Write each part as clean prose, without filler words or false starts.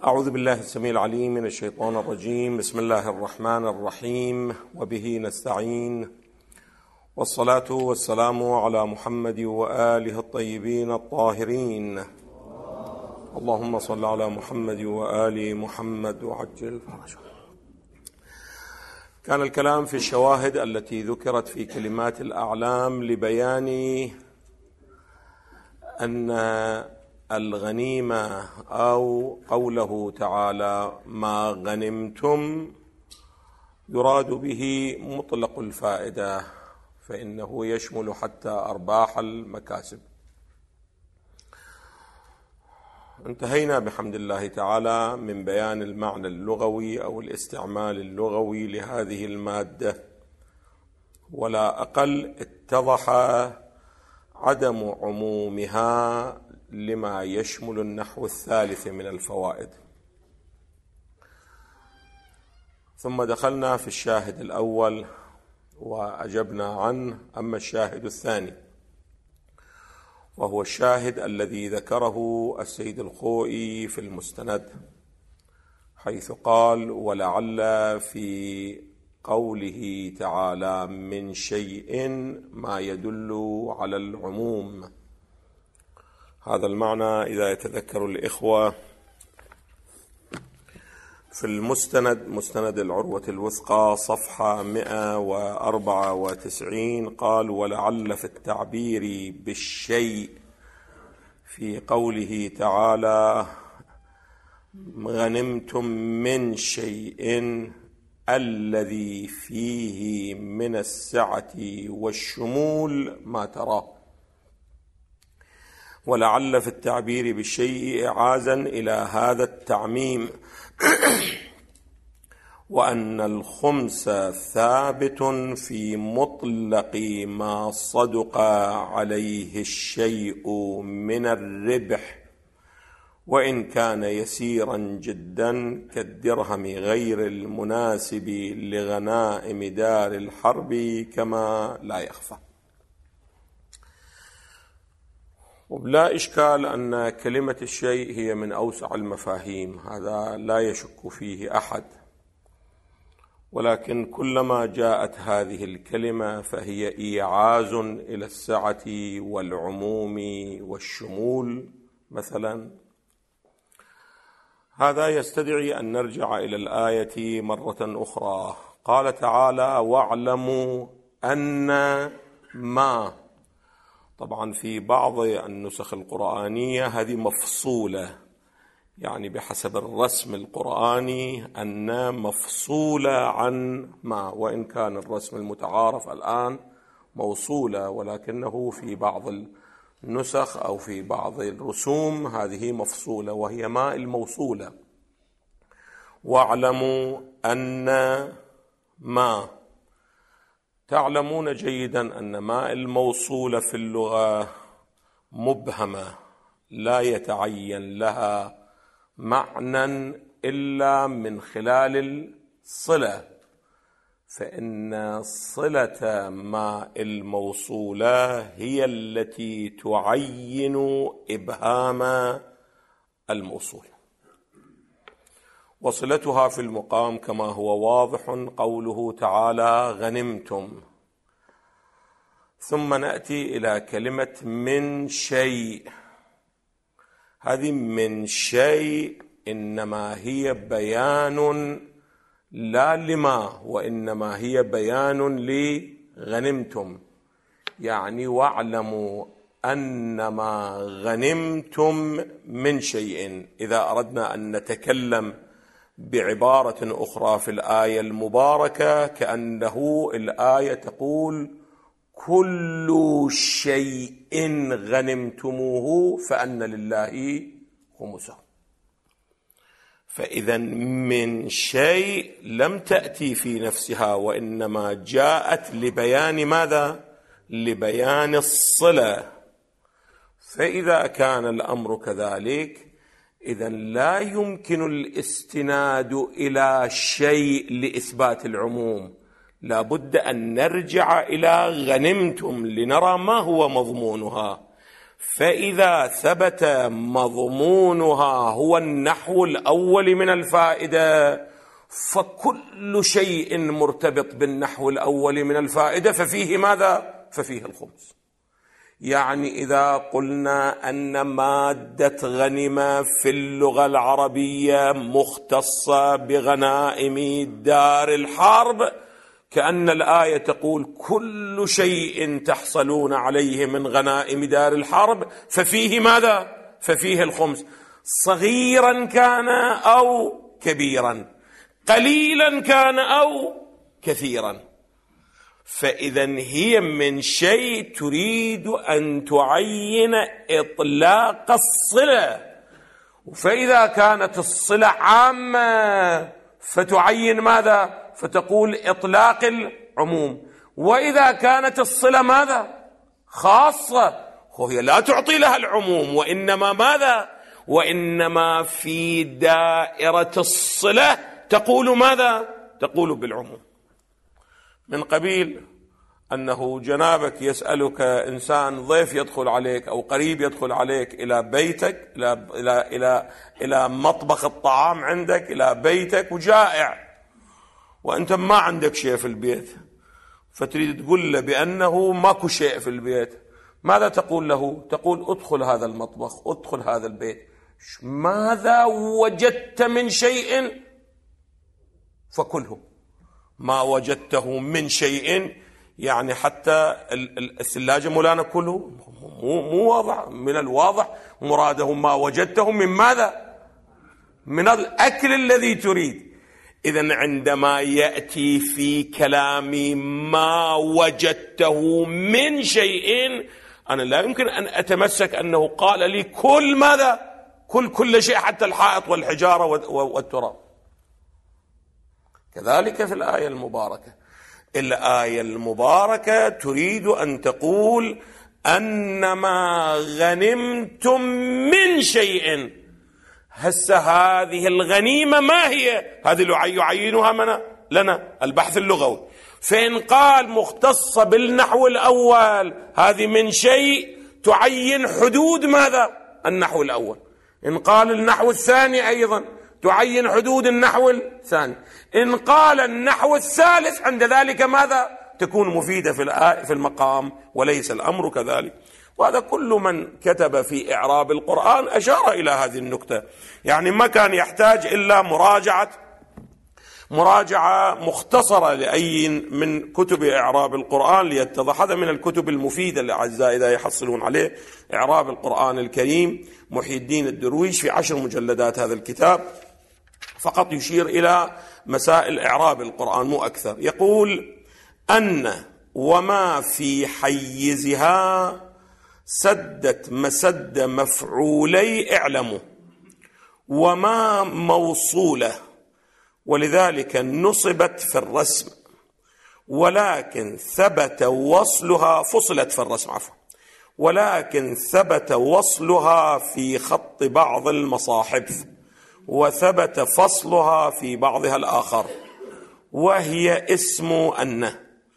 أعوذ بالله السميع العليم من الشيطان الرجيم. بسم الله الرحمن الرحيم، وبه نستعين، والصلاة والسلام على محمد وآله الطيبين الطاهرين. اللهم صل على محمد وآل محمد وعجل فرجه. كان الكلام في الشواهد التي ذكرت في كلمات الأعلام لبيان أن الغنيمة أو قوله تعالى ما غنمتم يراد به مطلق الفائدة، فإنه يشمل حتى أرباح المكاسب. انتهينا بحمد الله تعالى من بيان المعنى اللغوي أو الاستعمال اللغوي لهذه المادة، ولا أقل اتضح عدم عمومها لما يشمل النحو الثالث من الفوائد. ثم دخلنا في الشاهد الأول وأجبنا عنه. أما الشاهد الثاني وهو الشاهد الذي ذكره السيد الخوئي في المستند، حيث قال ولعل في قوله تعالى من شيء ما يدل على العموم. هذا المعنى إذا يتذكر الإخوة في المستند، مستند العروة الوثقى، صفحة 194، قال ولعل في التعبير بالشيء في قوله تعالى غنمتم من شيء الذي فيه من السعة والشمول ما تراه، ولعل في التعبير بالشيء إعازا إلى هذا التعميم، وأن الخمس ثابت في مطلق ما صدق عليه الشيء من الربح، وإن كان يسيرا جدا كالدرهم غير المناسب لغنائم دار الحرب كما لا يخفى. ولا إشكال أن كلمة الشيء هي من أوسع المفاهيم، هذا لا يشك فيه أحد، ولكن كلما جاءت هذه الكلمة فهي إيعاز إلى السعة والعموم والشمول مثلا. هذا يستدعي أن نرجع إلى الآية مرة أخرى. قال تعالى واعلموا أن ما، طبعا في بعض النسخ القرآنية هذه مفصولة، يعني بحسب الرسم القرآني أن مفصولة عن ما، وإن كان الرسم المتعارف الآن موصولة، ولكنه في بعض النسخ أو في بعض الرسوم هذه مفصولة، وهي ما الموصولة. واعلموا أن ما، تعلمون جيدا أن ما الموصولة في اللغة مبهمة لا يتعين لها معنى إلا من خلال الصلة، فإن صلة ما الموصولة هي التي تعين إبهام الموصول، وصلتها في المقام كما هو واضح قوله تعالى غنمتم. ثم نأتي إلى كلمة من شيء. هذه من شيء إنما هي بيان لا لما، وإنما هي بيان لغنمتم، يعني واعلموا أن ما غنمتم من شيء. إذا أردنا أن نتكلم بعبارة أخرى في الآية المباركة كأنه الآية تقول كل شيء غنمتموه فأن لله خمسه. فإذا من شيء لم تأتي في نفسها، وإنما جاءت لبيان ماذا؟ لبيان الصلة. فإذا كان الأمر كذلك إذن لا يمكن الاستناد إلى شيء لإثبات العموم، لا بد أن نرجع إلى غنمتم لنرى ما هو مضمونها. فإذا ثبت مضمونها هو النحو الأول من الفائدة فكل شيء مرتبط بالنحو الأول من الفائدة ففيه ماذا؟ ففيه الخمس. يعني إذا قلنا أن مادة غنم في اللغة العربية مختصة بغنائم دار الحرب، كأن الآية تقول كل شيء تحصلون عليه من غنائم دار الحرب ففيه ماذا؟ ففيه الخمس، صغيرا كان أو كبيرا، قليلا كان أو كثيرا. فإذا هي من شيء تريد أن تعين إطلاق الصلة، فإذا كانت الصلة عامة فتعين ماذا؟ فتقول إطلاق العموم. وإذا كانت الصلة ماذا؟ خاصة، وهي لا تعطي لها العموم، وإنما ماذا؟ وإنما في دائرة الصلة تقول ماذا؟ تقول بالعموم. من قبيل أنه جنابك يسألك إنسان ضيف يدخل عليك أو قريب يدخل عليك إلى بيتك، إلى مطبخ الطعام عندك، إلى بيتك، وجائع وأنت ما عندك شيء في البيت، فتريد تقول له بأنه ماكو شيء في البيت. ماذا تقول له؟ تقول ادخل هذا المطبخ، ادخل هذا البيت، ماذا وجدت من شيء فكله. ما وجدته من شيء يعني حتى الثلاجة مولانا كله مو واضح، من الواضح مراده ما وجدته من ماذا؟ من الأكل الذي تريد. إذن عندما يأتي في كلامي ما وجدته من شيء، أنا لا يمكن أن أتمسك أنه قال لي كل ماذا؟ كل شيء حتى الحائط والحجارة والتراب. كذلك في الآية المباركة، الآية المباركة تريد أن تقول أنما غنمتم من شيء. هسه هذه الغنيمة ما هي؟ هذه يعينها لنا البحث اللغوي. فإن قال مختصة بالنحو الأول هذه من شيء تعين حدود ماذا؟ النحو الأول. إن قال النحو الثاني أيضا تعين حدود النحو الثاني. إن قال النحو الثالث عند ذلك ماذا؟ تكون مفيدة في المقام، وليس الأمر كذلك. وهذا كل من كتب في إعراب القرآن أشار إلى هذه النكتة، يعني ما كان يحتاج إلا مراجعة مختصرة لأي من كتب إعراب القرآن ليتضح. هذا من الكتب المفيدة للأعزاء إذا يحصلون عليه، إعراب القرآن الكريم، محي الدين الدرويش، في 10 مجلدات هذا الكتاب، فقط يشير إلى مسائل إعراب القرآن مو أكثر. يقول أن وما في حيزها سدت مسد مفعولي اعلموا، وما موصولة ولذلك نصبت في الرسم، ولكن ثبت وصلها فصلت في الرسم ولكن ثبت وصلها في خط بعض المصاحف، وثبت فصلها في بعضها الآخر، وهي اسم أن.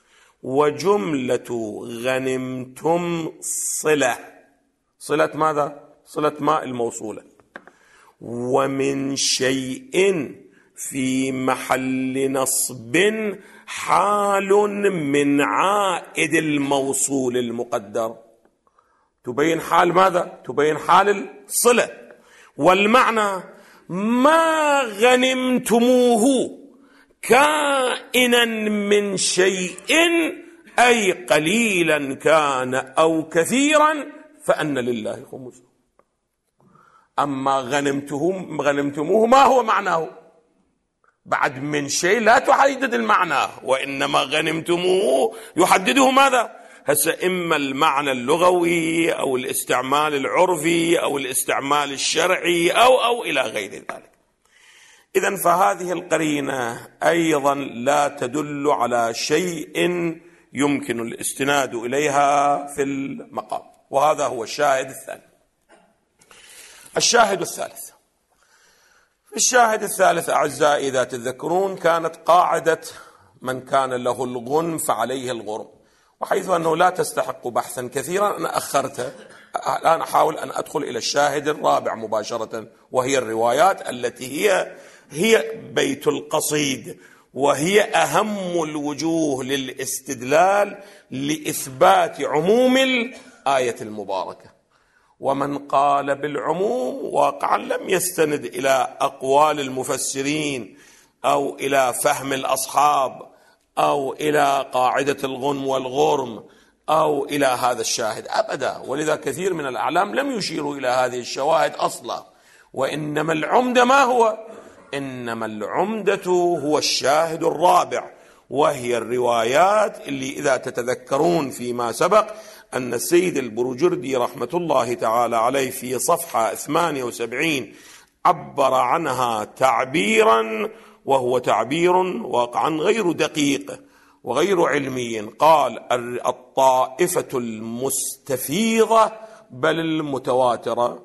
وجملة غنمتم صلة ماذا؟ صلة ماء الموصولة. ومن شيء في محل نصب حال من عائد الموصول المقدر. تبين حال ماذا؟ تبين حال الصلة. والمعنى ما غنمتموه كائنا من شيء، أي قليلا كان أو كثيرا، فأن لله خمسه. أما غنمتموه ما هو معناه؟ بعد من شيء لا تحدد المعنى، وإنما غنمتموه يحدده ماذا؟ هسه إما المعنى اللغوي أو الاستعمال العرفي أو الاستعمال الشرعي أو إلى غير ذلك. إذن فهذه القرينة أيضا لا تدل على شيء يمكن الاستناد إليها في المقام. وهذا هو الشاهد الثاني. الشاهد الثالث، في الشاهد الثالث أعزائي إذا تذكرون كانت قاعدة من كان له الغنم فعليه الغرم، وحيث أنه لا تستحق بحثا كثيرا أنا أخرتها الآن أحاول أن أدخل إلى الشاهد الرابع مباشرة، وهي الروايات التي هي بيت القصيد، وهي أهم الوجوه للاستدلال لإثبات عموم الآية المباركة. ومن قال بالعموم واقعا لم يستند إلى أقوال المفسرين أو إلى فهم الأصحاب أو إلى قاعدة الغنم والغرم أو إلى هذا الشاهد أبدا، ولذا كثير من الأعلام لم يشيروا إلى هذه الشواهد أصلا. وإنما العمدة ما هو؟ إنما العمدة هو الشاهد الرابع، وهي الروايات اللي إذا تتذكرون فيما سبق أن السيد البروجردي رحمة الله تعالى عليه في صفحة 78 عبر عنها تعبيرا، وهو تعبير واقعا غير دقيق وغير علمي. قال: الطائفة المستفيضة بل المتواترة.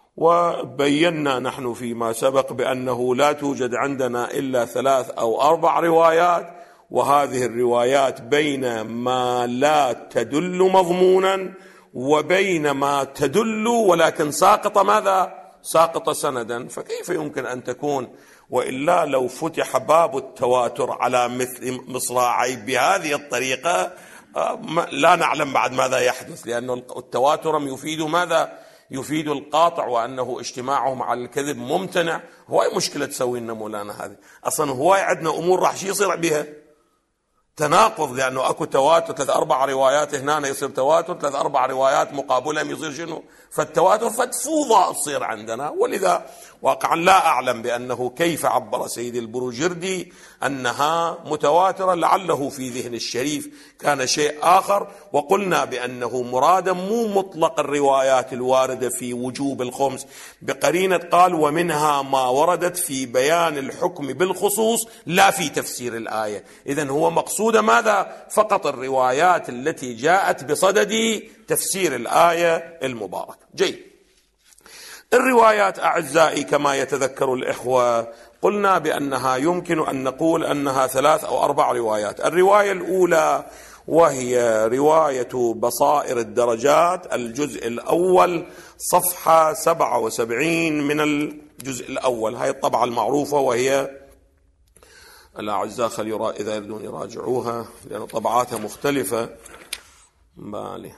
وبينا نحن فيما سبق بأنه لا توجد عندنا إلا 3 أو 4 روايات، وهذه الروايات بين ما لا تدل مضمونا وبين ما تدل ولكن ساقط ماذا؟ ساقط سندا. فكيف يمكن أن تكون؟ وإلا لو فتح باب التواتر على مثل مصراعي بهذه الطريقة لا نعلم بعد ماذا يحدث، لأن التواتر يفيد ماذا؟ يفيد القاطع، وأنه اجتماعهم على الكذب ممتنع. هواي مشكلة تسوي لنا مولانا هذه، أصلا هواي عندنا أمور راح شي يصير بها تناقض، لأنه أكو تواتر 3-4 روايات هنا يصير تواتر، 3-4 روايات مقابلهم يصير شنو؟ فالتواتر فوضى تصير عندنا. ولذا واقعا لا أعلم بأنه كيف عبر سيد البروجردي أنها متواترة، لعله في ذهن الشريف كان شيء آخر. وقلنا بأنه مرادا مو مطلق الروايات الواردة في وجوب الخمس، بقرينة قال: ومنها ما وردت في بيان الحكم بالخصوص لا في تفسير الآية. إذن هو مقصود ماذا؟ فقط الروايات التي جاءت بصدد تفسير الآية المباركة. جيد. الروايات أعزائي كما يتذكر الإخوة قلنا بأنها يمكن أن نقول أنها 3 أو 4 روايات. الرواية الأولى وهي رواية بصائر الدرجات الجزء الأول صفحة 77 من الجزء الأول، هاي الطبعة المعروفة، وهي الأعزاء إذا يريدون يراجعوها لأن طبعاتها مختلفة. بالي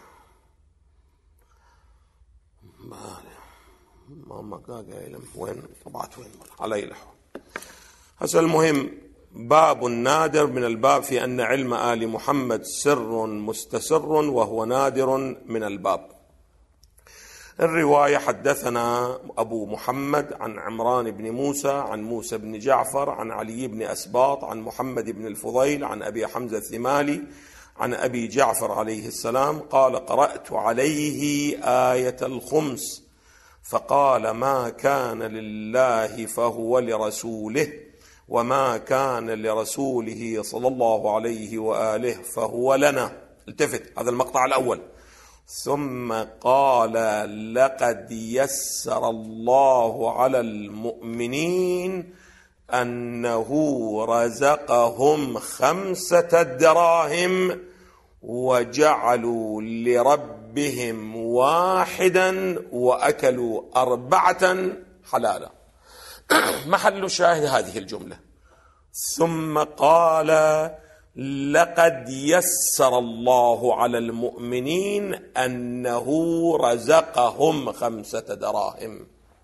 ما وين طبعت وين علي الأحوال. هسه المهم باب نادر من الباب في أن علم آل محمد سر مستسر وهو نادر من الباب. الرواية: حدثنا أبو محمد عن عمران بن موسى عن موسى بن جعفر عن علي بن أسباط عن محمد بن الفضيل عن أبي حمزة الثمالي عن أبي جعفر عليه السلام قال: قرأت عليه آية الخمس فقال: ما كان لله فهو لرسوله، وما كان لرسوله صلى الله عليه وآله فهو لنا. التفت، هذا المقطع الأول. ثم قال: لقد يسر الله على المؤمنين أنه رزقهم 5 دراهم وجعلوا لربهم 1 وأكلوا 4 حلالا. محل شاهد هذه الجملة: ثم قال: لقد يسر الله على المؤمنين أنه رزقهم 5 دراهم.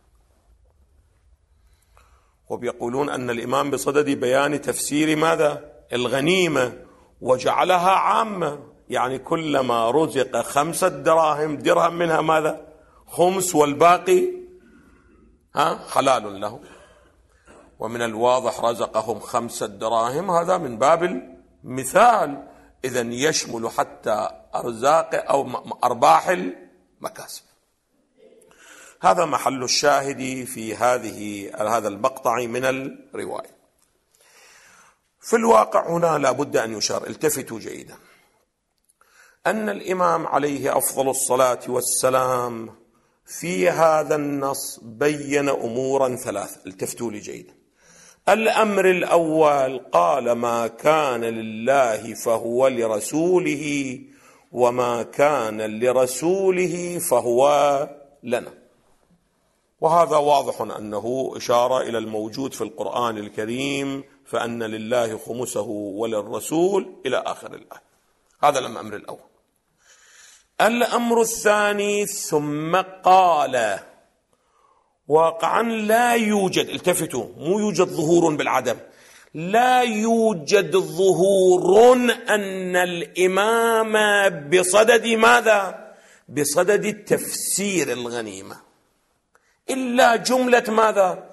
وبيقولون أن الإمام بصدد بيان تفسير ماذا؟ الغنيمة، وجعلها عامة، يعني كلما رزق 5 دراهم درهم منها ماذا؟ خمس، والباقي حلال له. ومن الواضح رزقهم 5 دراهم، هذا من باب المثال، إذن يشمل حتى أرزاق أو أرباح المكاسب. هذا محل الشاهد في هذا المقطع من الرواية. في الواقع هنا لا بد أن يشار، التفتوا جيدا، أن الإمام عليه أفضل الصلاة والسلام في هذا النص بين أمورا 3. التفتوا لي جيدا. الأمر الأول قال: ما كان لله فهو لرسوله، وما كان لرسوله فهو لنا. وهذا واضح أنه إشارة إلى الموجود في القرآن الكريم، فأن لله خمسه وللرسول إلى آخر الآية. هذا الأمر الأول. الأمر الثاني: ثم قال. واقعا لا يوجد، التفتوا، مو يوجد ظهور بالعدم، لا يوجد ظهور أن الإمام بصدد ماذا؟ بصدد تفسير الغنيمة، إلا جملة ماذا؟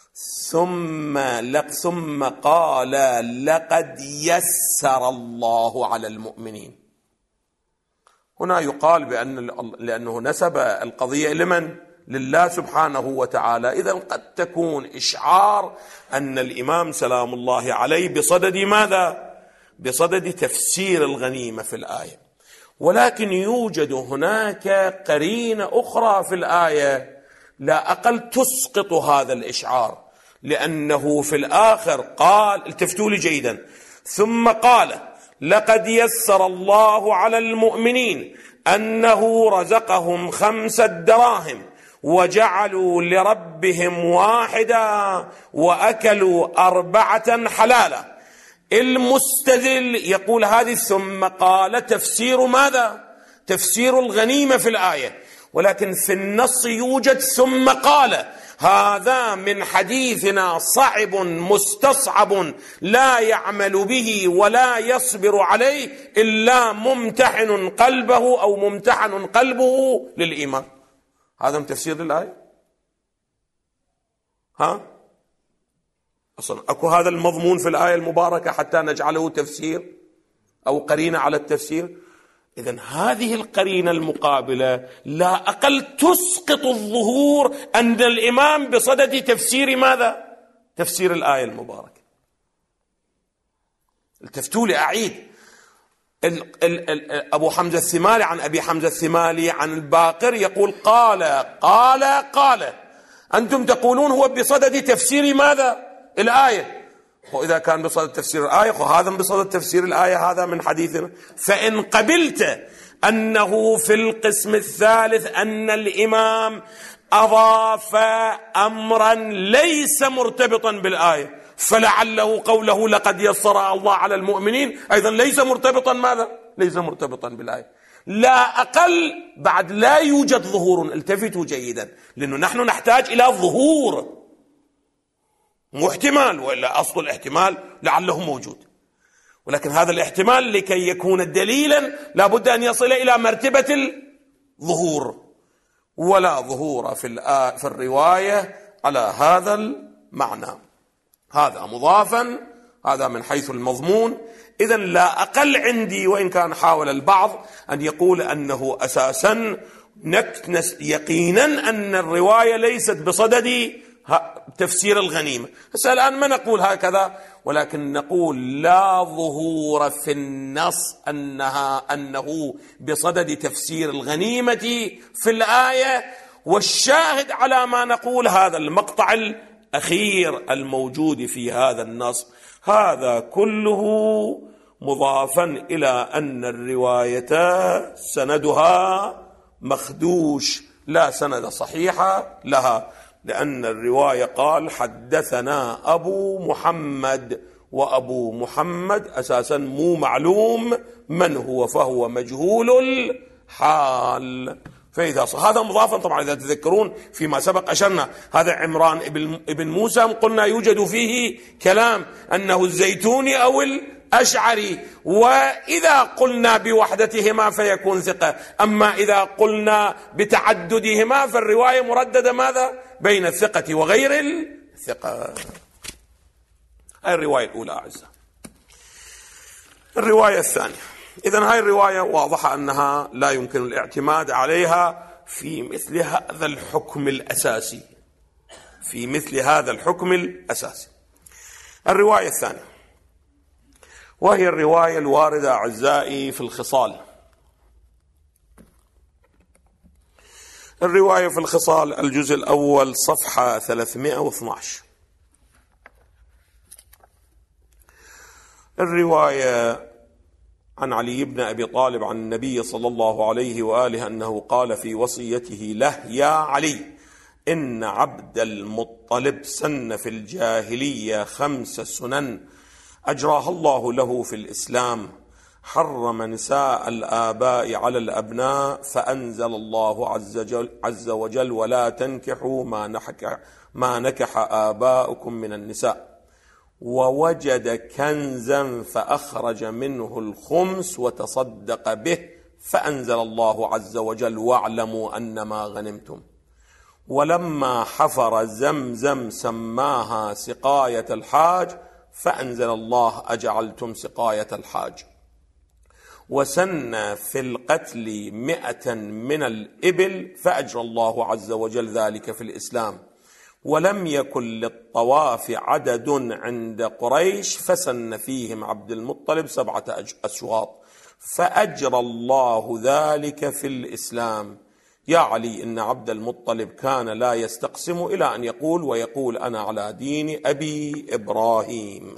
ثم قال لقد يسر الله على المؤمنين. هنا يقال لأنه نسب القضية لمن؟ لله سبحانه وتعالى. إذن قد تكون إشعار أن الإمام سلام الله عليه بصدد ماذا؟ بصدد تفسير الغنيمة في الآية. ولكن يوجد هناك قرينة أخرى في الآية لا أقل تسقط هذا الإشعار، لأنه في الآخر قال، التفتوا لي جيدا، ثم قال لقد يسر الله على المؤمنين أنه رزقهم 5 دراهم وجعلوا لربهم واحدا وأكلوا 4 حلالا. المستدل يقول هذه ثم قال تفسير ماذا؟ تفسير الغنيمة في الآية، ولكن في النص يوجد ثم قال. هذا من حديثنا صعب مستصعب لا يعمل به ولا يصبر عليه إلا ممتحن قلبه أو ممتحن قلبه للإيمان. هذا من تفسير الآية. أصلا أكو هذا المضمون في الآية المباركة حتى نجعله تفسير أو قرينة على التفسير. إذن هذه القرينة المقابلة لا أقل تسقط الظهور أن الإمام بصدد تفسير ماذا؟ تفسير الآية المباركة. التفتوا لي أعيد. أبو حمزة الثمالي عن أبي حمزة الثمالي عن الباقر يقول قال قال قال، أنتم تقولون هو بصدد تفسير ماذا؟ الآية. وإذا كان بصدد تفسير الآية وهذا بصدد تفسير الآية، هذا من حديثنا. فإن قبلت أنه في القسم الثالث أن الإمام أضاف أمرا ليس مرتبطا بالآية، فلعله قوله لقد يسر الله على المؤمنين أيضا ليس مرتبطا ماذا؟ ليس مرتبطا بالآية. لا أقل بعد لا يوجد ظهور. التفتوا جيدا، لأنه نحن نحتاج إلى ظهور، مو احتمال، وإلا أصل الاحتمال لعله موجود، ولكن هذا الاحتمال لكي يكون دليلا لابد أن يصل إلى مرتبة الظهور، ولا ظهور في الرواية على هذا المعنى. هذا مضافا، هذا من حيث المضمون. إذن لا أقل عندي، وإن كان حاول البعض أن يقول أنه أساسا يقينا أن الرواية ليست بصدد تفسير الغنيمة. الآن ما نقول هكذا، ولكن نقول لا ظهور في النص أنه بصدد تفسير الغنيمة في الآية. والشاهد على ما نقول هذا المقطع الأخير الموجود في هذا النص، هذا كله مضافا إلى أن الرواية سندها مخدوش، لا سند صحيح لها، لأن الرواية قال حدثنا أبو محمد، وأبو محمد أساسا مو معلوم من هو، فهو مجهول الحال. فإذا هذا مضافا، طبعا إذا تذكرون فيما سبق أشرنا هذا عمران ابن موسى قلنا يوجد فيه كلام أنه الزيتوني أو الأشعري، وإذا قلنا بوحدتهما فيكون ثقة، أما إذا قلنا بتعددهما فالرواية مرددة ماذا؟ بين الثقة وغير الثقة. هاي الرواية الأولى أعزائي. الرواية الثانية، إذن هاي الرواية واضحة أنها لا يمكن الاعتماد عليها في مثل هذا الحكم الأساسي، في مثل هذا الحكم الأساسي. الرواية الثانية وهي الرواية الواردة أعزائي في الخصال. الرواية في الخصال الجزء الأول صفحة 312. الرواية عن علي بن أبي طالب عن النبي صلى الله عليه وآله أنه قال في وصيته له: يا علي، إن عبد المطلب سن في الجاهلية 5 سنن أجراها الله له في الإسلام: حرم نساء الآباء على الأبناء، فأنزل الله عز وجل: ولا تنكحوا ما نكح آباؤكم من النساء. ووجد كنزا فأخرج منه الخمس وتصدق به، فأنزل الله عز وجل: واعلموا أنما غنمتم. ولما حفر زمزم سماها سقاية الحاج، فأنزل الله: أجعلتم سقاية الحاج. وسن في القتل 100 من الإبل، فأجرى الله عز وجل ذلك في الإسلام. ولم يكن للطواف عدد عند قريش، فسن فيهم عبد المطلب 7 أشواط، فأجرى الله ذلك في الإسلام. يا علي، إن عبد المطلب كان لا يستقسم إلى أن يقول: ويقول أنا على دين أبي إبراهيم.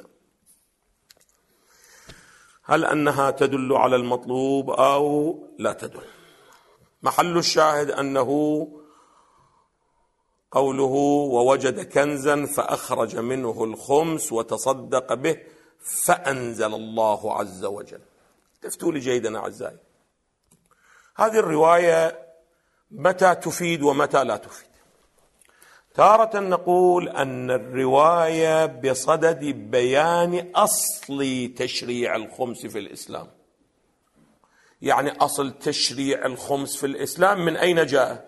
هل أنها تدل على المطلوب أو لا تدل؟ محل الشاهد أنه قوله: ووجد كنزا فأخرج منه الخمس وتصدق به، فأنزل الله عز وجل. تفتوا لي جيدا أعزائي، هذه الرواية متى تفيد ومتى لا تفيد؟ تارة نقول أن الرواية بصدد بيان أصل تشريع الخمس في الإسلام. يعني أصل تشريع الخمس في الإسلام من أين جاء؟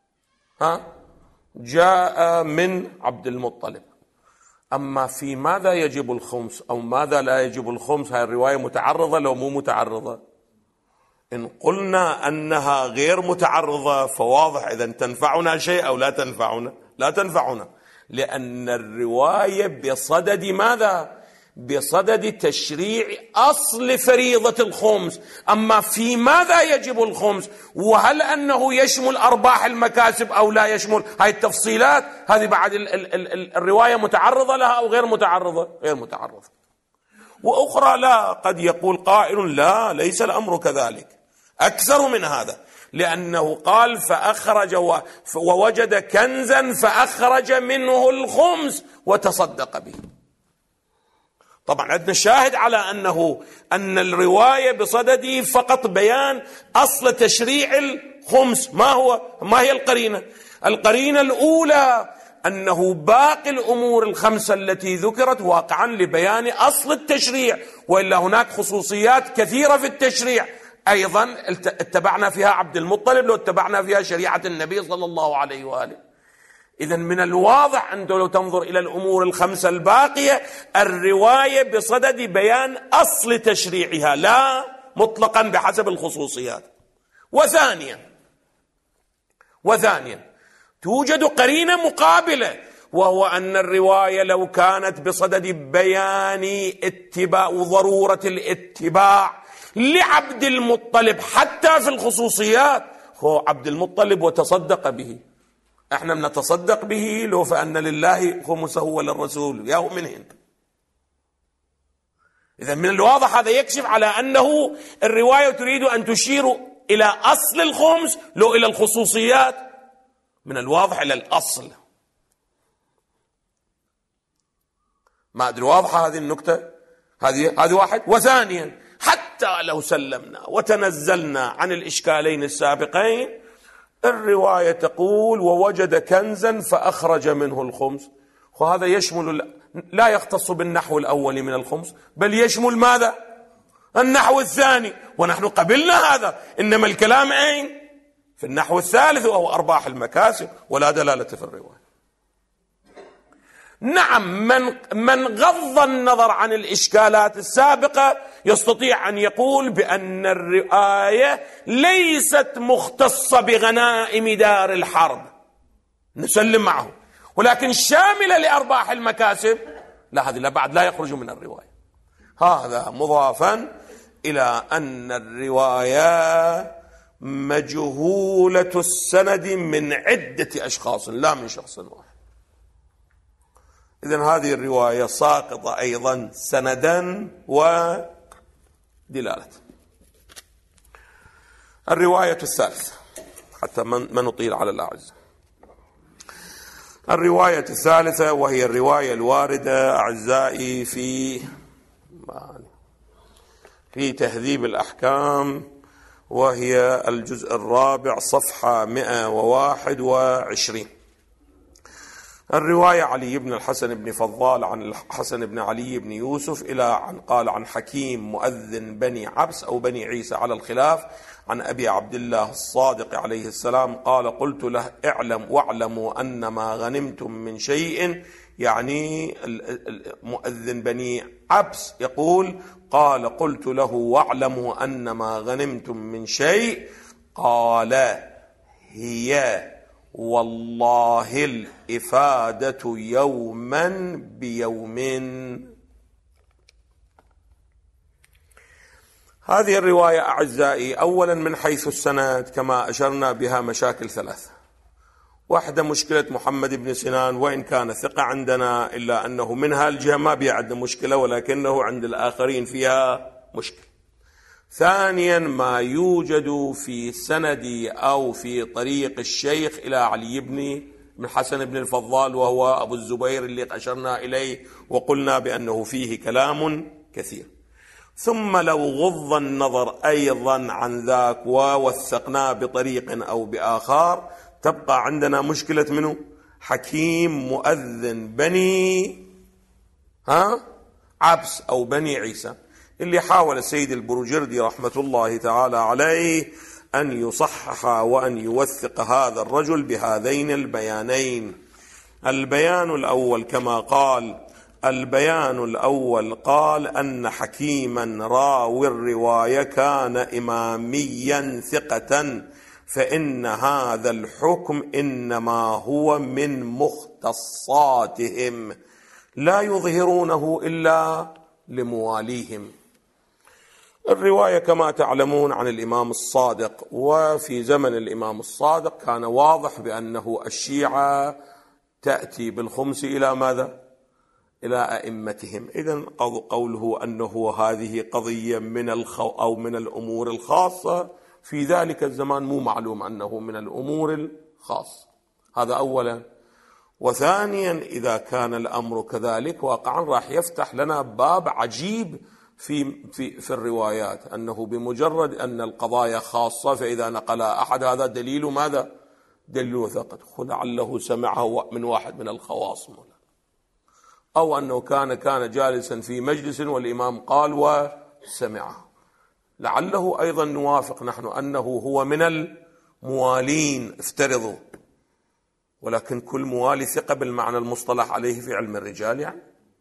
جاء من عبد المطلب. أما في ماذا يجب الخمس أو ماذا لا يجب الخمس، هذه الرواية متعرضة لو مو متعرضة؟ إن قلنا أنها غير متعرضة فواضح إذن تنفعنا شيء أو لا تنفعنا؟ لا تنفعنا، لأن الرواية بصدد ماذا؟ بصدد تشريع أصل فريضة الخمس. أما في ماذا يجب الخمس، وهل أنه يشمل أرباح المكاسب أو لا يشمل، هاي التفصيلات هذه بعد الرواية متعرضة لها أو غير متعرضة؟ غير متعرضة. وأخرى لا، قد يقول قائل: لا، ليس الأمر كذلك، أكثر من هذا، لأنه قال: فأخرج ووجد كنزا فأخرج منه الخمس وتصدق به. طبعا عندنا شاهد على أن الرواية بصدد فقط بيان أصل تشريع الخمس. ما هي القرينة؟ القرينة الأولى أنه باقي الأمور ال5 التي ذكرت واقعا لبيان أصل التشريع، وإلا هناك خصوصيات كثيرة في التشريع أيضا اتبعنا فيها عبد المطلب لو اتبعنا فيها شريعة النبي صلى الله عليه وآله. إذن من الواضح أنت لو تنظر إلى الأمور ال5 الباقية، الرواية بصدد بيان أصل تشريعها لا مطلقا بحسب الخصوصيات. وثانيا توجد قرينة مقابلة، وهو أن الرواية لو كانت بصدد بيان اتباع وضرورة الاتباع لعبد المطلب حتى في الخصوصيات، هو عبد المطلب وتصدق به، احنا بنتصدق به لو فأن لله خمسه وللرسول ياهو من هنا. إذا من الواضح هذا يكشف على أنه الرواية تريد أن تشير إلى أصل الخمس لو إلى الخصوصيات، من الواضح إلى الأصل. ما أدري واضحة هذه النكتة؟ هذه واحد. وثانيا حتى لو سلمنا وتنزلنا عن الإشكالين السابقين، الرواية تقول: ووجد كنزا فأخرج منه الخمس، وهذا يشمل لا يختص بالنحو الأول من الخمس، بل يشمل ماذا؟ النحو الثاني، ونحن قبلنا هذا. إنما الكلام أين؟ في النحو الثالث وهو أرباح المكاسب، ولا دلالة في الرواية. نعم، من غض النظر عن الإشكالات السابقة يستطيع أن يقول بأن الرواية ليست مختصة بغنائم دار الحرب، نسلم معه، ولكن شاملة لأرباح المكاسب، لا، هذه بعد لا يخرج من الرواية. هذا مضافا إلى أن الرواية مجهولة السند من عدة أشخاص لا من شخص واحد. إذن هذه الرواية ساقطة أيضا سندا ودلالة. الرواية الثالثة حتى ما نطيل على الأعزة. الرواية الثالثة وهي الرواية الواردة أعزائي في تهذيب الأحكام، وهي الجزء الرابع صفحة 121. الرواية علي بن الحسن بن فضال عن الحسن بن علي بن يوسف قال عن حكيم مؤذن بني عبس أو بني عيسى على الخلاف عن أبي عبد الله الصادق عليه السلام قال قلت له واعلموا أن ما غنمتم من شيء، يعني مؤذن بني عبس يقول قال قلت له واعلموا أن ما غنمتم من شيء، قال هي والله الإفادة يوما بيوم. هذه الرواية أعزائي أولا من حيث السند كما أشرنا بها مشاكل ثلاثة. واحدة مشكلة محمد بن سنان، وإن كان ثقة عندنا إلا أنه من هالجهة ما بيعد مشكلة، ولكنه عند الآخرين فيها مشكلة. ثانيا ما يوجد في سند أو في طريق الشيخ إلى علي بن حسن بن الفضال وهو أبو الزبير اللي أشرنا إليه وقلنا بأنه فيه كلام كثير. ثم لو غض النظر أيضا عن ذاك ووثقناه بطريق أو بآخر تبقى عندنا مشكلة منه حكيم مؤذن بني عبس أو بني عيسى، اللي حاول السيد البروجردي رحمة الله تعالى عليه أن يصحح وأن يوثق هذا الرجل بهذين البيانين. البيان الأول كما قال، البيان الأول قال أن حكيما راوي الرواية كان إماميا ثقة، فإن هذا الحكم إنما هو من مختصاتهم لا يظهرونه إلا لمواليهم. الرواية كما تعلمون عن الإمام الصادق، وفي زمن الإمام الصادق كان واضح بأنه الشيعة تأتي بالخمس إلى ماذا؟ إلى أئمتهم. إذن قوله أنه هذه قضية من الأمور الخاصة في ذلك الزمان مو معلوم أنه من الأمور الخاصة، هذا أولا. وثانيا إذا كان الأمر كذلك واقعا راح يفتح لنا باب عجيب في الروايات، أنه بمجرد أن القضايا خاصة فإذا نقل أحد هذا دليل ماذا؟ دليل وثقة، لعله سمعه من واحد من الخواص، أو أنه كان جالسا في مجلس والإمام قال وسمعه، لعله أيضا نوافق نحن أنه هو من الموالين افترضوا، ولكن كل موالي ثقة بالمعنى المصطلح عليه في علم الرجال يعني.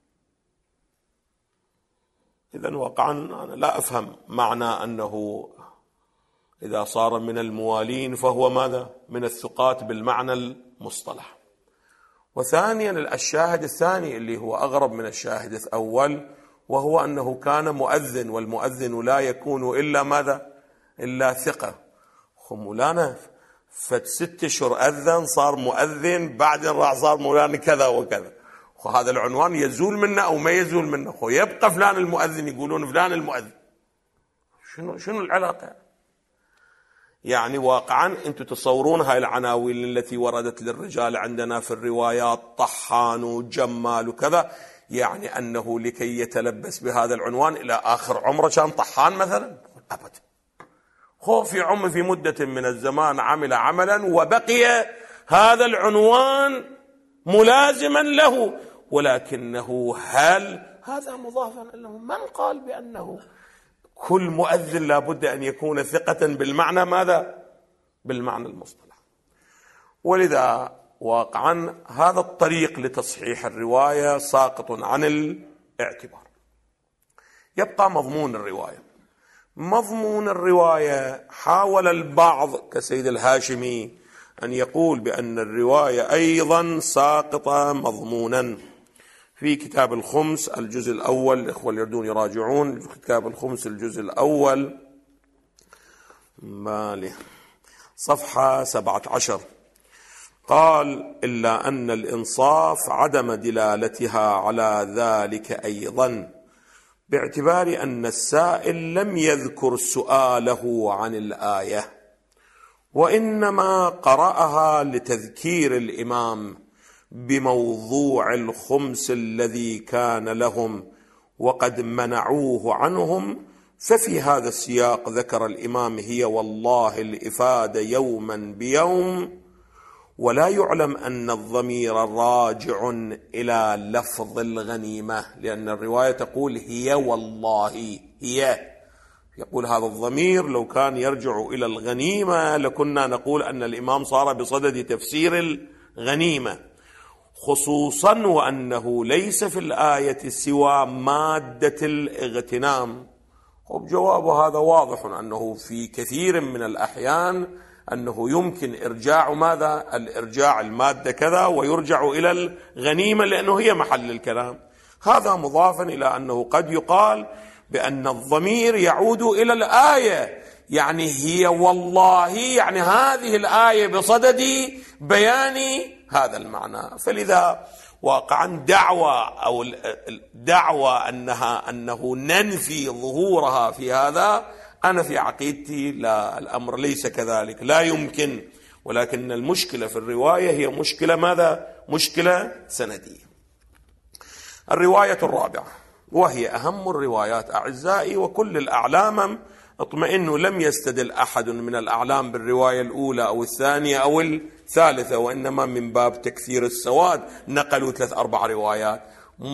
إذن واقعا أنا لا أفهم معنى أنه إذا صار من الموالين فهو ماذا؟ من الثقات بالمعنى المصطلح. وثانيا الشاهد الثاني اللي هو أغرب من الشاهد الأول، وهو أنه كان مؤذن، والمؤذن لا يكون إلا ماذا؟ إلا ثقة. مولانا فت 6 أشهر أذن صار مؤذن، بعدين راح صار مولانا كذا وكذا، وهذا العنوان يزول منه أو ما يزول منه، يبقى فلان المؤذن، يقولون فلان المؤذن. شنو العلاقة؟ يعني واقعا أنتم تصورون هاي العناوين التي وردت للرجال عندنا في الروايات طحان وجمال وكذا، يعني أنه لكي يتلبس بهذا العنوان إلى آخر عمره كان طحان مثلا؟ أبدا. هو في مدة من الزمان عمل عملا وبقي هذا العنوان ملازما له، ولكنه هل هذا مضافا له؟ من قال بأنه كل مؤذن لابد أن يكون ثقة بالمعنى ماذا؟ بالمعنى المصطلح. ولذا واقعا هذا الطريق لتصحيح الرواية ساقط عن الاعتبار. يبقى مضمون الرواية. مضمون الرواية حاول البعض كسيد الهاشمي أن يقول بأن الرواية أيضا ساقطة مضمونا. في كتاب الخمس الجزء الأول، الإخوة اللي يردون يراجعون في كتاب الخمس الجزء الأول صفحة 17، قال إلا أن الإنصاف عدم دلالتها على ذلك أيضا، باعتبار أن السائل لم يذكر سؤاله عن الآية، وإنما قرأها لتذكير الإمام بموضوع الخمس الذي كان لهم وقد منعوه عنهم. ففي هذا السياق ذكر الإمام هي والله الإفادة يوما بيوم، ولا يعلم أن الضمير راجع إلى لفظ الغنيمة، لأن الرواية تقول هي والله هي، يقول هذا الضمير لو كان يرجع إلى الغنيمة لكنا نقول أن الإمام صار بصدد تفسير الغنيمة، خصوصا وأنه ليس في الآية سوى مادة الاغتنام. جواب هذا واضح أنه في كثير من الأحيان أنه يمكن إرجاع ماذا؟ الإرجاع المادة كذا ويرجع إلى الغنيمة لأنه هي محل الكلام. هذا مضافا إلى أنه قد يقال بأن الضمير يعود إلى الآية، يعني هي والله، يعني هذه الآية بصدد بيان هذا المعنى. فلذا واقعا دعوى أنه ننفي ظهورها في هذا، أنا في عقيدتي لا، الأمر ليس كذلك، لا يمكن. ولكن المشكلة في الرواية هي مشكلة ماذا؟ مشكلة سندية. الرواية الرابعة وهي أهم الروايات أعزائي، وكل الأعلام اطمئنوا لم يستدل أحد من الأعلام بالرواية الأولى أو الثانية أو الثالثة، وإنما من باب تكثير السواد نقلوا 3-4 روايات.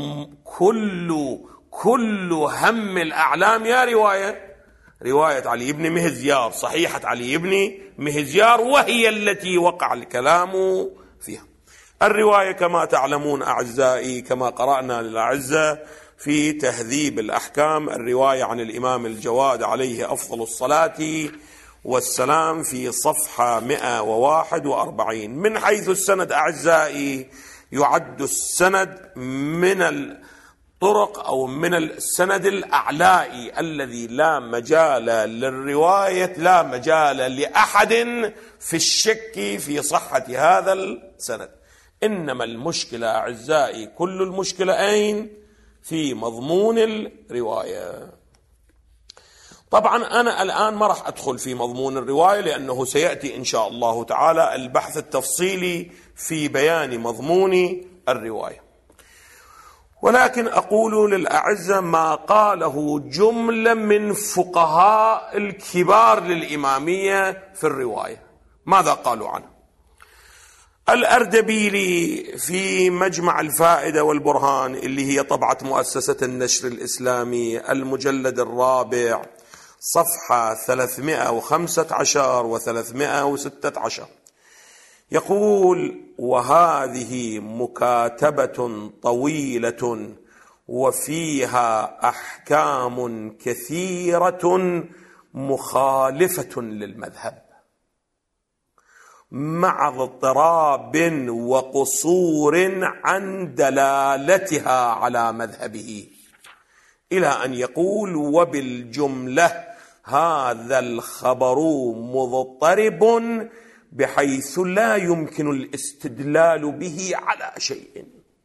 كل هم الأعلام يا رواية علي بن مهزيار، صحيحة علي بن مهزيار، وهي التي وقع الكلام فيها. الرواية كما تعلمون أعزائي كما قرأنا للأعزة في تهذيب الأحكام، الرواية عن الإمام الجواد عليه أفضل الصلاة والسلام في صفحة 141. من حيث السند أعزائي يعد السند من الطرق أو من السند الأعلائي الذي لا مجال للرواية، لا مجال لأحد في الشك في صحة هذا السند. إنما المشكلة أعزائي كل المشكلة أين؟ في مضمون الرواية. طبعا أنا الآن ما راح أدخل في مضمون الرواية لأنه سيأتي إن شاء الله تعالى البحث التفصيلي في بيان مضمون الرواية، ولكن أقول للأعزة ما قاله جملة من فقهاء الكبار للإمامية في الرواية. ماذا قالوا عنه؟ الأردبيلي في مجمع الفائدة والبرهان اللي هي طبعة مؤسسة النشر الإسلامي المجلد الرابع صفحة 315 و316 يقول: وهذه مكاتبة طويلة وفيها أحكام كثيرة مخالفة للمذهب مع اضطراب وقصور عن دلالتها على مذهبه، إلى أن يقول: وبالجملة هذا الخبر مضطرب بحيث لا يمكن الاستدلال به على شيء.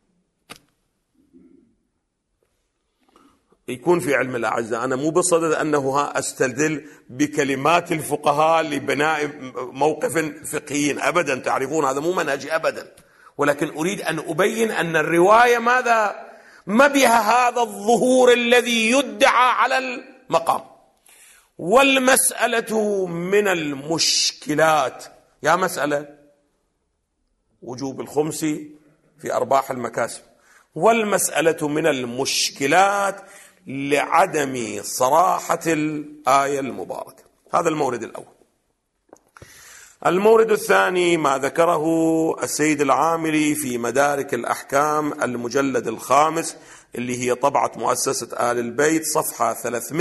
يكون في علم الأعزاء أنا مو بصدد أنه أستدل بكلمات الفقهاء لبناء موقف فقهي أبدا، تعرفون هذا مو منهجي أبدا، ولكن أريد أن أبين أن الرواية ماذا؟ ما بها هذا الظهور الذي يدعى على المقام. والمسألة من المشكلات، يا مسألة وجوب الخمس في أرباح المكاسب، والمسألة من المشكلات لعدم صراحة الآية المباركة. هذا المورد الأول. المورد الثاني ما ذكره السيد العامري في مدارك الأحكام المجلد الخامس اللي هي طبعة مؤسسة آل البيت صفحة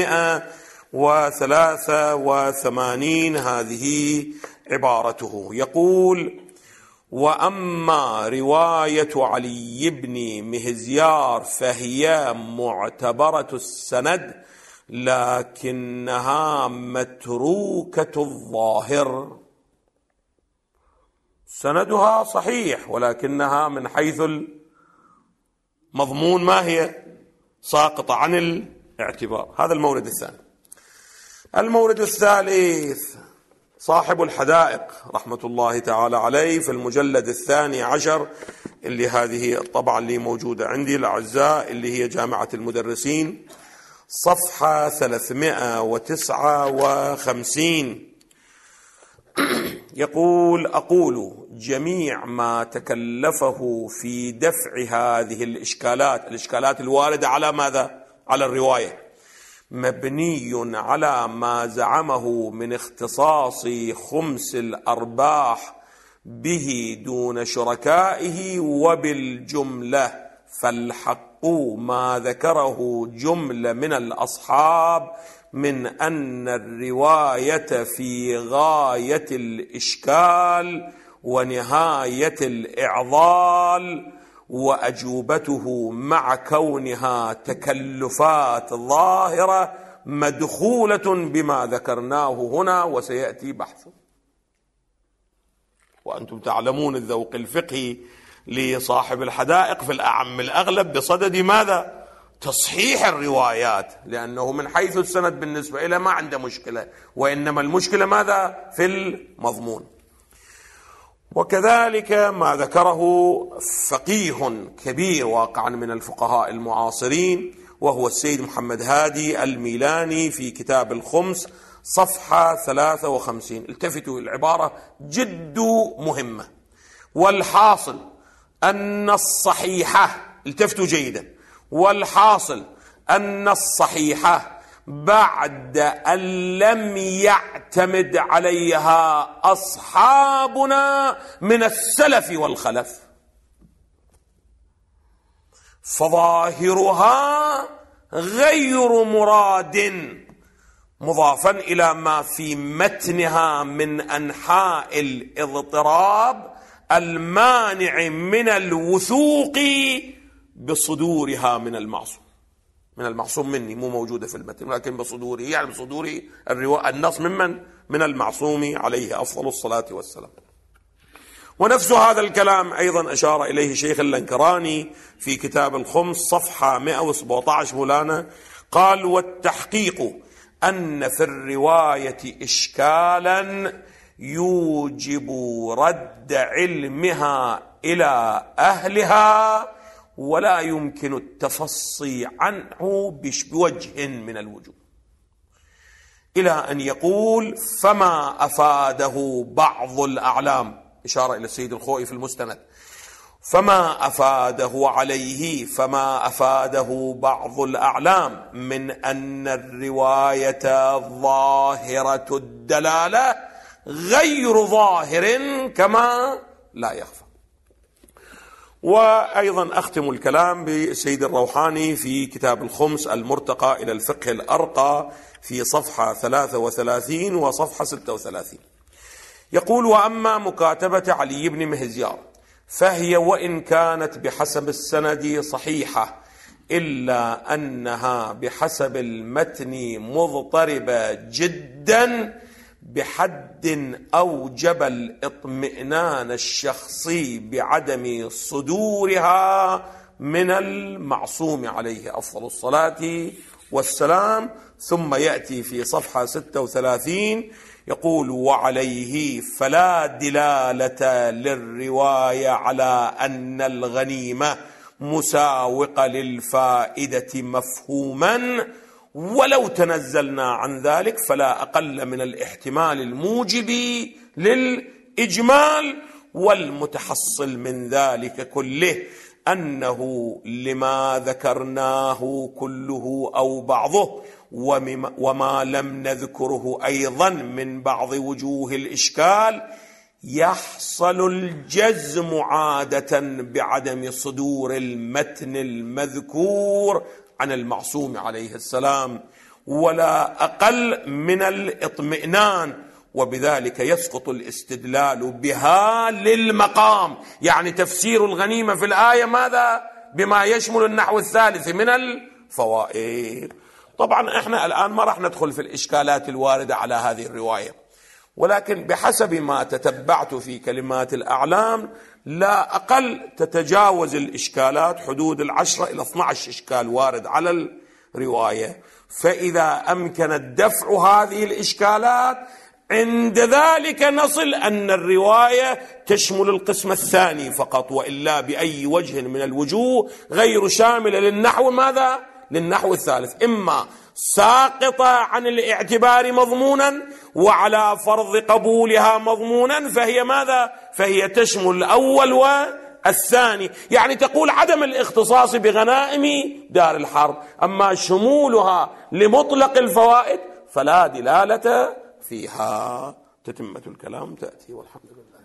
383. هذه عبارته، يقول: وأما رواية علي بن مهزيار فهي معتبرة السند لكنها متروكة الظاهر. سندها صحيح ولكنها من حيث المضمون ما هي؟ ساقطة عن اعتبار. هذا المورد الثاني. المورد الثالث، صاحب الحدائق رحمة الله تعالى عليه في المجلد 12، اللي هذه الطبعة اللي موجودة عندي الأعزاء، اللي هي جامعة المدرسين، صفحة 359، يقول: أقول جميع ما تكلفه في دفع هذه الإشكالات الواردة على ماذا؟ على الرواية، مبني على ما زعمه من اختصاص خمس الأرباح به دون شركائه، وبالجملة فالحق ما ذكره جملة من الأصحاب من أن الرواية في غاية الإشكال ونهاية الإعضال، وأجوبته مع كونها تكلفات ظاهرة مدخولة بما ذكرناه هنا وسيأتي بحثه. وأنتم تعلمون الذوق الفقهي لصاحب الحدائق في الأعم الأغلب بصدد ماذا؟ تصحيح الروايات، لأنه من حيث السند بالنسبة إلى ما عنده مشكلة، وإنما المشكلة ماذا؟ في المضمون. وكذلك ما ذكره فقيه كبير واقعا من الفقهاء المعاصرين، وهو السيد محمد هادي الميلاني في كتاب الخمس صفحة 53. التفتوا، العبارة جد مهمة. والحاصل أن الصحيحة، التفتوا جيدا، والحاصل أن الصحيحة بعد أن لم يعتمد عليها أصحابنا من السلف والخلف، فظاهرها غير مراد، مضافا إلى ما في متنها من أنحاء الاضطراب المانع من الوثوق بصدورها من المعصوم. من المعصوم مني، مو موجودة في المتن، لكن بصدوره، يعني بصدور النص من المعصوم عليه أفضل الصلاة والسلام. ونفس هذا الكلام أيضا أشار إليه شيخ اللنكراني في كتاب الخمس صفحة 117 مولانا، قال: والتحقيق أن في الرواية إشكالا يوجب رد علمها إلى أهلها، ولا يمكن التفصي عنه بوجه من الوجوه، إلى أن يقول: فما أفاده بعض الأعلام، إشارة إلى السيد الخوئي في المستند، فما أفاده بعض الأعلام من أن الرواية ظاهرة الدلالة غير ظاهر كما لا يخفى. وأيضا أختم الكلام بالسيد الروحاني في كتاب الخمس المرتقى إلى الفقه الأرقى في صفحة 33 وصفحة 36، يقول: وأما مكاتبة علي بن مهزيار فهي وإن كانت بحسب السند صحيحة، إلا أنها بحسب المتن مضطربة جدا بحد أوجب الاطمئنان الشخصي بعدم صدورها من المعصوم عليه أفضل الصلاة والسلام. ثم يأتي في صفحة 36 يقول: وعليه فلا دلالة للرواية على أن الغنيمة مساوقة للفائدة مفهوما، ولو تنزلنا عن ذلك فلا أقل من الاحتمال الموجب للإجمال، والمتحصل من ذلك كله أنه لما ذكرناه كله أو بعضه وما لم نذكره أيضا من بعض وجوه الإشكال يحصل الجزم عادة بعدم صدور المتن المذكور عن المعصوم عليه السلام، ولا أقل من الاطمئنان، وبذلك يسقط الاستدلال بها للمقام. يعني تفسير الغنيمة في الآية ماذا؟ بما يشمل النحو الثالث من الفوائد. طبعا احنا الآن ما راح ندخل في الإشكالات الواردة على هذه الرواية، ولكن بحسب ما تتبعت في كلمات الأعلام لا أقل تتجاوز الإشكالات حدود 10 إلى 12 إشكال وارد على رواية. فإذا أمكن الدفع هذه الإشكالات عند ذلك نصل أن الرواية تشمل القسم الثاني فقط، وإلا بأي وجه من الوجوه غير شاملة للنحو ماذا؟ للنحو الثالث، إما ساقطة عن الاعتبار مضمونا وعلى فرض قبولها مضمونا، فهي ماذا؟ فهي تشمل الأول والثاني، يعني تقول عدم الاختصاص بغنائم دار الحرب، أما شمولها لمطلق الفوائد فلا دلالة فيها. تتمة الكلام تأتي والحمد لله.